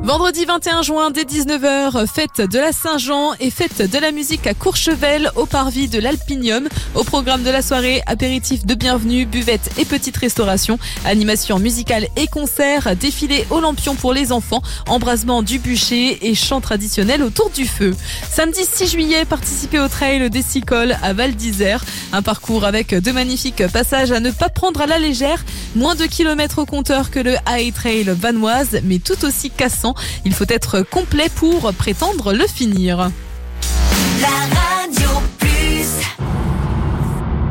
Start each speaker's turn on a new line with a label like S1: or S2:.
S1: Vendredi 21 juin dès 19h, fête de la Saint-Jean et fête de la musique à Courchevel au parvis de l'Alpinium. Au programme de la soirée, apéritif de bienvenue, buvette et petite restauration, animation musicale et concert, défilé au lampion pour les enfants, embrasement du bûcher et chant traditionnel autour du feu. Samedi 6 juillet, participez au trail des Sicoles à Val d'Isère. Un parcours avec de magnifiques passages à ne pas prendre à la légère. Moins de kilomètres au compteur que le High Trail vanoise, mais tout aussi cassant. Il faut être complet pour prétendre le finir.